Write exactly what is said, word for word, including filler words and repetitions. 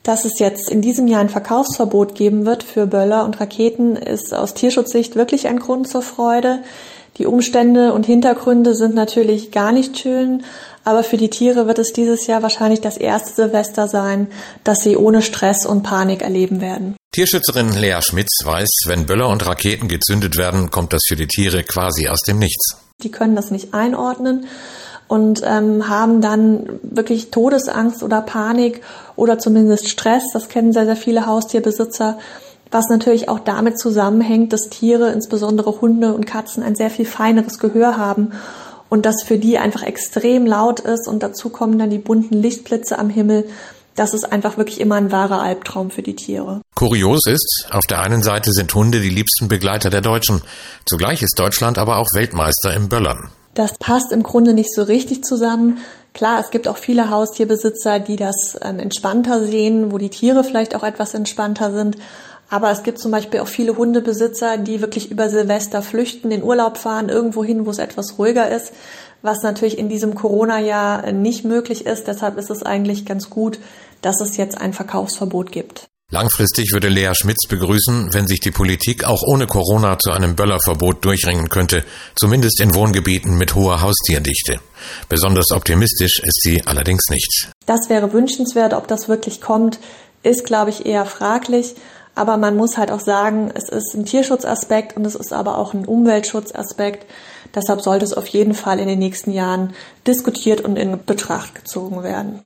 Dass es jetzt in diesem Jahr ein Verkaufsverbot geben wird für Böller und Raketen, ist aus Tierschutzsicht wirklich ein Grund zur Freude. Die Umstände und Hintergründe sind natürlich gar nicht schön, aber für die Tiere wird es dieses Jahr wahrscheinlich das erste Silvester sein, das sie ohne Stress und Panik erleben werden. Tierschützerin Lea Schmitz weiß, wenn Böller und Raketen gezündet werden, kommt das für die Tiere quasi aus dem Nichts. Die können das nicht einordnen und ähm, haben dann wirklich Todesangst oder Panik oder zumindest Stress. Das kennen sehr, sehr viele Haustierbesitzer, was natürlich auch damit zusammenhängt, dass Tiere, insbesondere Hunde und Katzen, ein sehr viel feineres Gehör haben und das für die einfach extrem laut ist. Und dazu kommen dann die bunten Lichtblitze am Himmel. Das ist einfach wirklich immer ein wahrer Albtraum für die Tiere. Kurios ist, auf der einen Seite sind Hunde die liebsten Begleiter der Deutschen. Zugleich ist Deutschland aber auch Weltmeister im Böllern. Das passt im Grunde nicht so richtig zusammen. Klar, es gibt auch viele Haustierbesitzer, die das ähm, entspannter sehen, wo die Tiere vielleicht auch etwas entspannter sind. Aber es gibt zum Beispiel auch viele Hundebesitzer, die wirklich über Silvester flüchten, in Urlaub fahren, irgendwo hin, wo es etwas ruhiger ist, was natürlich in diesem Corona-Jahr nicht möglich ist. Deshalb ist es eigentlich ganz gut, dass es jetzt ein Verkaufsverbot gibt. Langfristig würde Lea Schmitz begrüßen, wenn sich die Politik auch ohne Corona zu einem Böllerverbot durchringen könnte, zumindest in Wohngebieten mit hoher Haustierdichte. Besonders optimistisch ist sie allerdings nicht. Das wäre wünschenswert. Ob das wirklich kommt, ist, glaube ich, eher fraglich. Aber man muss halt auch sagen, es ist ein Tierschutzaspekt und es ist aber auch ein Umweltschutzaspekt. Deshalb sollte es auf jeden Fall in den nächsten Jahren diskutiert und in Betracht gezogen werden.